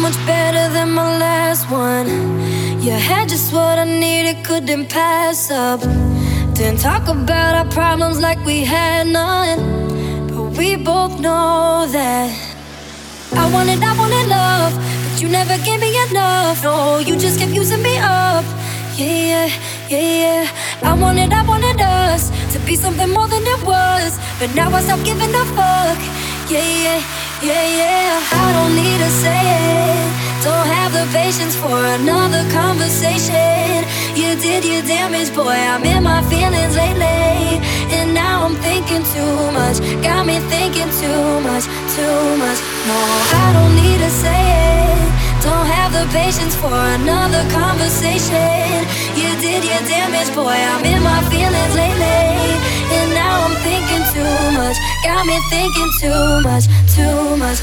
much better than my last one. You had just what I needed, couldn't pass up. Didn't talk about our problems like we had none, but we both know that I wanted love, but you never gave me enough. No, you just kept using me up. Yeah, yeah, yeah. I wanted us to be something more than it was, but now I stopped giving a fuck. Yeah, yeah, yeah, yeah. I don't need to say it. Don't have the patience for another conversation. You did your damage, boy. I'm in my feelings lately, and now I'm thinking too much. Got me thinking too much, too much. No, I don't need to say it. Don't have the patience for another conversation. You did your damage, boy. I'm in my feelings lately, and now I'm thinking too much. Got me thinking too much, too much.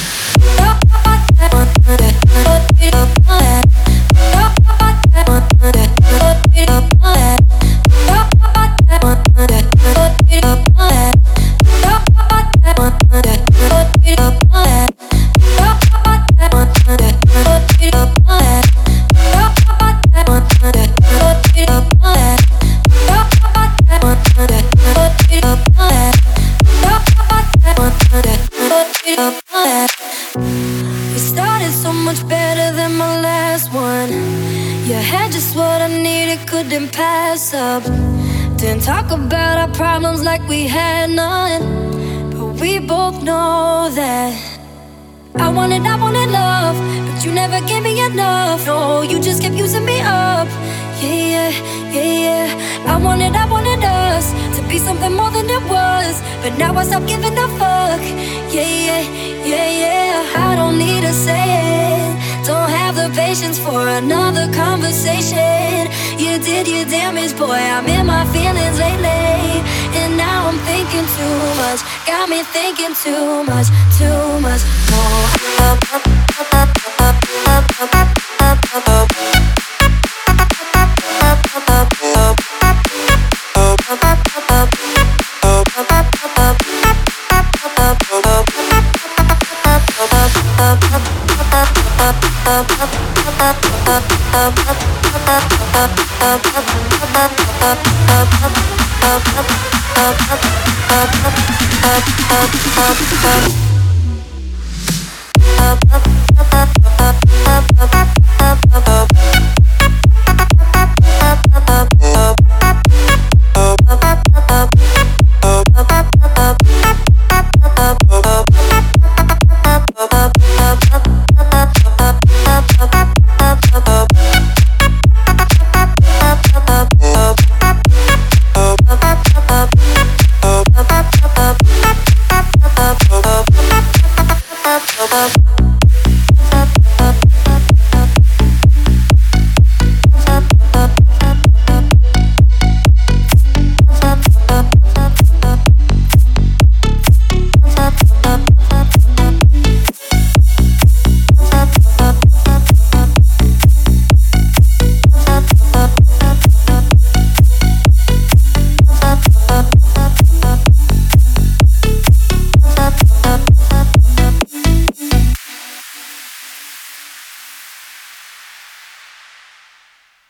We started so much better than my last one. You had just what I needed, couldn't pass up. Didn't talk about our problems like we had none, but we both know that I wanted love, but you never gave me enough. No, you just kept using me up. Yeah, yeah, yeah, yeah. I wanted us to be something more than it was, but now I stopped giving a fuck. Yeah, yeah, yeah, yeah. I don't need to say it. Don't have the patience for another conversation. You did your damage, boy. I'm in my feelings lately, and now I'm thinking too much. Got me thinking too much, too much. Up